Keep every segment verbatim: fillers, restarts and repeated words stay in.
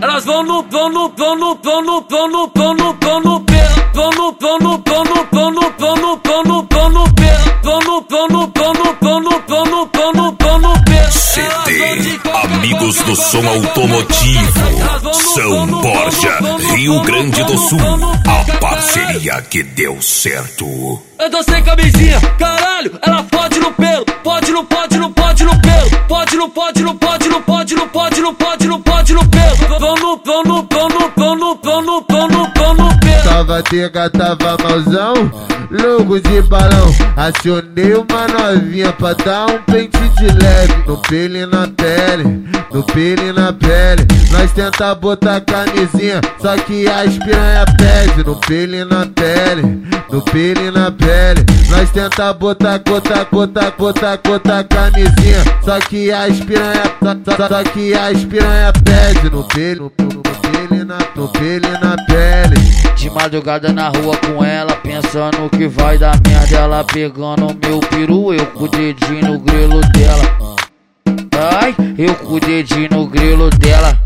elas vão no, vão no, vão no, vão no, vão no, vão no, vão no pelo, vão no, vão no, vão no, vão no, vão no, vão no, vão no pelo, vão no, vão no, vão no, vão no, vão no, vão no, vão no pelo. C D Amigos do Som Automotivo, São Borja, Rio Grande do Sul, a parceria que deu certo. Eu tô sem camisinha, caralho, ela pode no pelo, pode no, pode no, pode no pelo, pode no, pode no, pode no, pode no, pode no, pode no, pode no pelo, vão no, vão no, vão no, vão no, vão no, vão no, vão no pelo. Tava tega, tava malzão, logo de balão, acionei uma novinha pra dar um pente de leve, no pelo e na pele, no pelo e na pele, nós tenta botar camisinha, só que as piranha pede, no pelo e na pele, no pelo e na pele, nós tenta botar, botar, botar, botar, botar camisinha, só que as piranha, só, só que as piranha pede, no pelo, no, no pelo e na, no pelo e na pele. De madrugada na rua com ela, pensando que vai dar merda, ela pegando meu peru, eu com o dedinho no grelo dela. Ai, eu com o dedinho no grelo dela.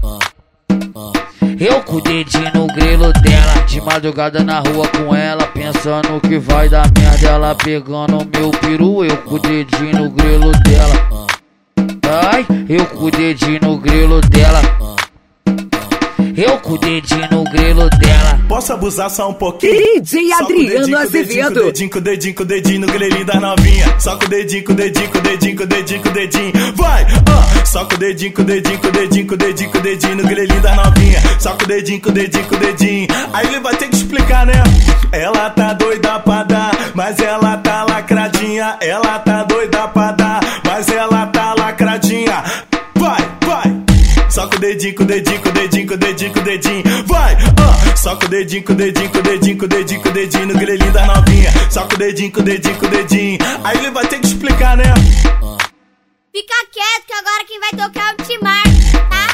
Eu com o dedinho no grelo dela. De madrugada na rua com ela, pensando que vai dar merda, ela pegando meu peru, eu com o dedinho no grelo dela. Ai, eu com o dedinho no grelo dela. Eu com o dedinho no grelo dela. Posso abusar só um pouquinho? D J Adriano Azevedo. Dedinho com dedinho, com dedinho no grelhinho da novinha. Só com o dedinho, com dedinho, com dedinho, com dedinho, com dedinho. Vai! Uh. Só com o dedinho, com dedinho, com dedinho, com dedinho, com dedinho no grelhinho da novinha. Só com o dedinho, com dedinho, com dedinho. Aí ele vai ter que explicar, né? Ela tá doida pra dar, mas ela tá lacradinha. Ela tá doida pra dar, mas ela tá lacradinha. Vai, vai! Só com o dedinho, com o dedinho, com o dedinho, com o dedinho, com o dedinho. Vai! Uh. Só com o dedinho, com o dedinho, com o dedinho, com o dedinho, com o dedinho no grelhinho da novinha. Só com o dedinho, com o dedinho, com o dedinho. Aí ele vai ter que explicar, né? Fica quieto que agora quem vai tocar é o Timar, tá?